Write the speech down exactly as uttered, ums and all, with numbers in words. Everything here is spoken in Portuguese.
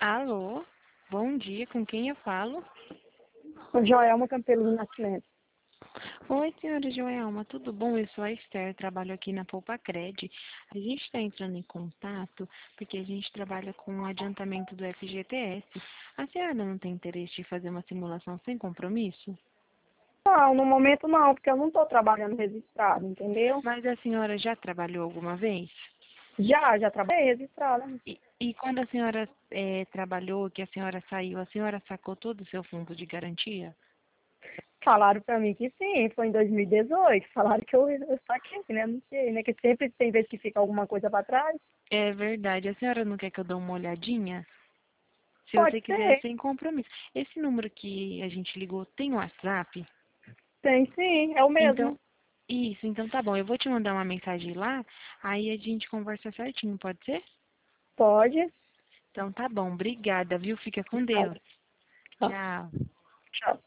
Alô, bom dia, com quem eu falo? O Joelma Campelo do Nascimento. Oi, senhora Joelma, tudo bom? Eu sou a Esther, trabalho aqui na Poupa Cred. A gente está entrando em contato porque a gente trabalha com o adiantamento do F G T S. A senhora não tem interesse de fazer uma simulação sem compromisso? Não, no momento não, porque eu não estou trabalhando registrado, entendeu? Mas a senhora já trabalhou alguma vez? Já, já trabalhei registrada. E, e quando a senhora eh, trabalhou, que a senhora saiu, a senhora sacou todo o seu fundo de garantia? Falaram pra mim que sim, foi em dois mil e dezoito. Falaram que eu, eu saquei, né? Não sei, né? Que sempre tem vezes que fica alguma coisa pra trás. É verdade. A senhora não quer que eu dê uma olhadinha? Se Pode você quiser, ser, sem compromisso. Esse número que a gente ligou tem WhatsApp? tem sim, é o Então, mesmo. isso, então tá bom. Eu vou te mandar uma mensagem lá, aí a gente conversa certinho, pode ser? Pode. Então tá bom, obrigada, viu? Fica com Deus. Tá. Tchau. Tchau.